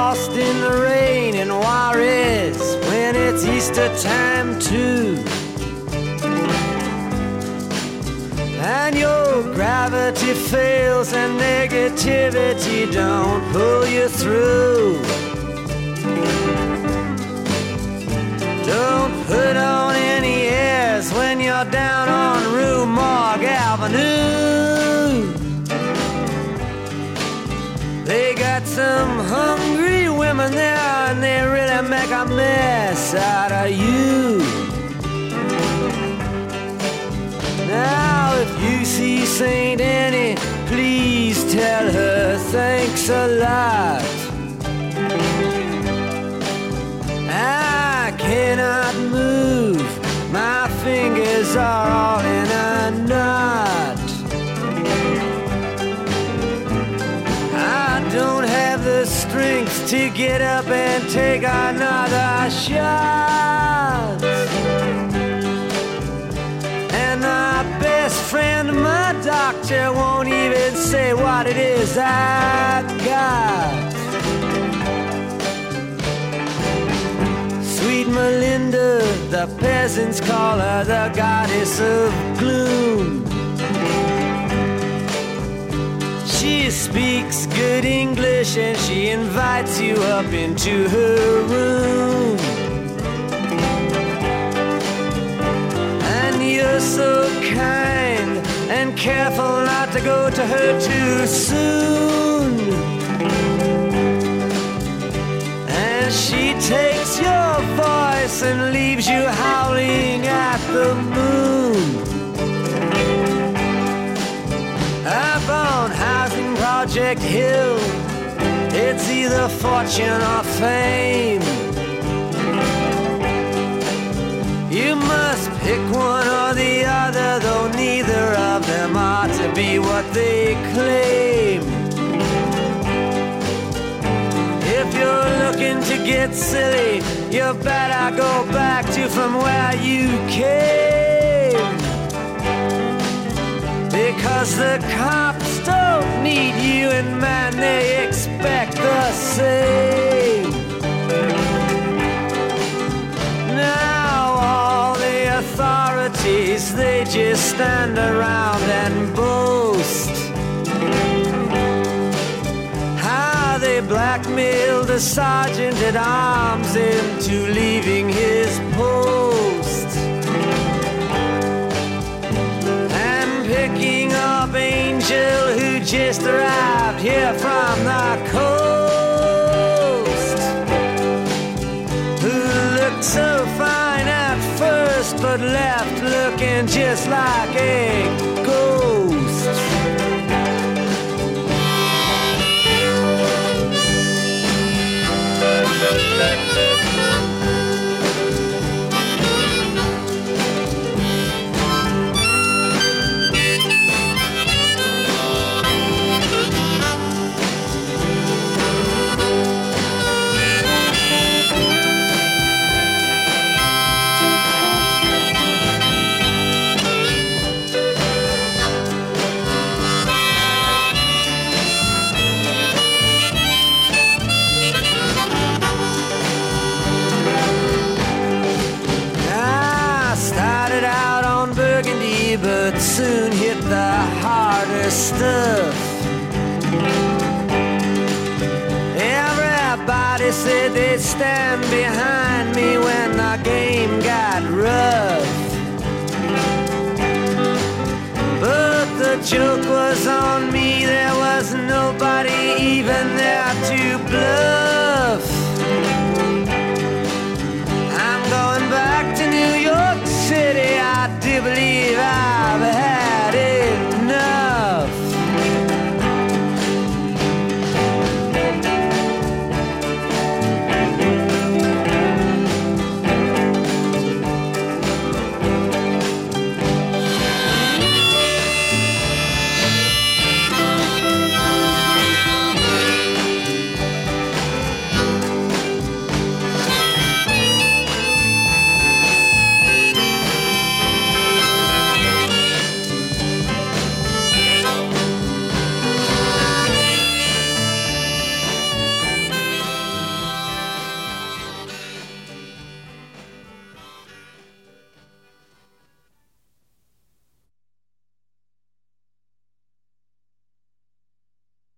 lost in the rain in Juarez when it's Easter time too. And your gravity fails and negativity don't pull you through. Don't put on any airs when you're down on Rue Morgue Avenue. They got some hungry women there and they really make a mess out of you. Now if you see St. Annie, please tell her thanks a lot. I cannot move, my fingers are all in a knot. I don't have the strength to get up and take another shot. And my best friend, my doctor, won't even say what it is I got. Sweet Melinda, the peasants call her the goddess of gloom. She speaks good English and she invites you up into her room. And you're so kind and careful not to go to her too soon. And she takes your voice and leaves you howling at the moon. Up on Housing Project Hill, it's either fortune or fame. You must pick one or the other, though neither of them ought to be what they claim. If you're looking to get silly, you better go back to from where you came. Because the cops don't need you and man, they expect the same. Now all the authorities, they just stand around and boast how they blackmailed the sergeant at arms into leaving his post. And picking up Angel, who just arrived here from the coast, who looked so fine at first but left looking just like a ghost. But soon hit the harder stuff. Everybody said they'd stand behind me when the game got rough. But the joke was on me, there was nobody even there to bluff. I'm going back to New York City, I do believe I